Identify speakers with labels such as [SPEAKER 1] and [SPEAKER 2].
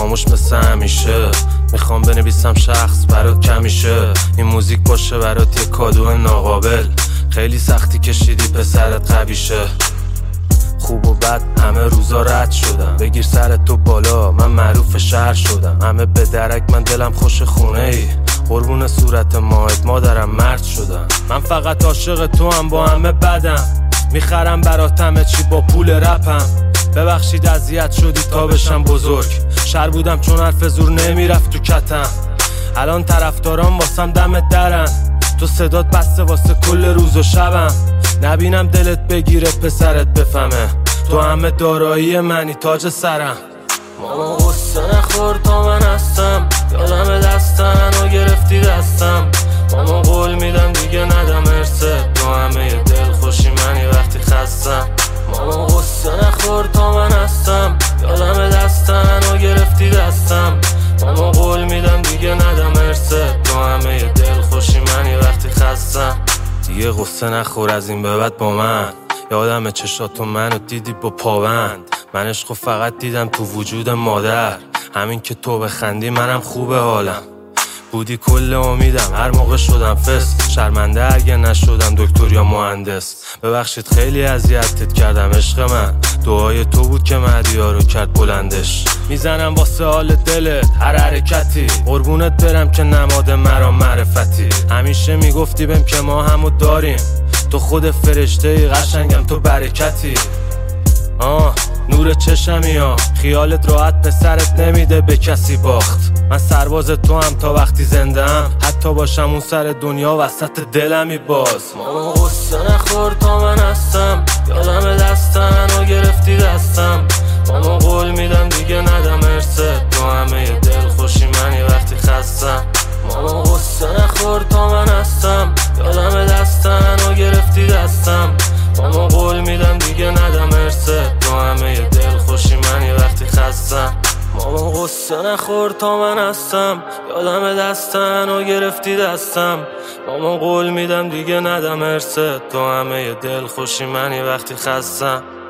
[SPEAKER 1] خاموش مثل همیشه. میخوام بنویسم شخص برات کمیشه، این موزیک باشه برات یه کادو ناقابل. خیلی سختی کشیدی پسرت قویشه، خوب و بد همه روزا رد شدم. بگیر سر تو بالا من معروف شهر شدم. همه به درک من دلم خوش خونه ای، قربون صورت ماهت مادرم مرد شدم. من فقط عاشق تو هم با همه بدم، میخرم برات همه چی با پول رپم. ببخشید اذیت شدی تا بشم بزرگ، شر بودم چون حرف زور نمیرفت تو کتم. الان طرفداران واسم دم درن، تو صدات بسته واسه کل روز و شبم. نبینم دلت بگیره پسرت بفهمه تو همه دارایی منی تاج سرم. ماما غصه نخور تا من هستم، یادم دستن و گرفتی دستم. ماما قول میدم دیگه ندم ارثت، تو همه دل خوشی منی وقتی خستم. ماما غصه نخور تا من هستم، یادم دستن و گرفتی دستم. ماما قول میدم دیگه ندم ارثت، تو همه دل خوشی منی وقتی خستم. دیگه غصه نخور از این به بعد با من، یادم چشاتو منو دیدی با پاوند. من عشقو فقط دیدم تو وجود مادر، همین که تو بخندی منم خوبه حالم. بودی کل امیدم هر موقع شدم فس، شرمنده اگه نشدم دکتر یا مهندس. ببخشید خیلی اذیتت کردم عشق من، دعای تو بود که مهدی‌ها رو کرد بلندش. میزنم واسه حال دلت هر حرکتی، قربونت برم که نماد مرا معرفتی. همیشه میگفتی بهم که ما همو داریم، تو خود فرشته قشنگم تو برکتی. نور چشمی ها خیالت راحت پسرت نمیده به کسی باخت. من سرباز تو هم تا وقتی زنده ام، حتی باشم اون سر دنیا وسط دلمی باز. ماما غصه نخور تا من هستم، یادم دستن و گرفتی دستم. ماما قول میدم دیگه ندم ارثت، تو همه دل خوشی منی وقتی خستم. ماما غصه نخور تا من هستم، یادم دستن و گرفتی دستم. ماما قول میدم دیگه ندم ارثت، تو همه دل خوشی منی وقتی خستم. ماما غصه نخور تا من هستم، یادم دستن و گرفتی دستم. ماما قول میدم دیگه ندم ارثت، تو همه دل خوشی منی وقتی خستم.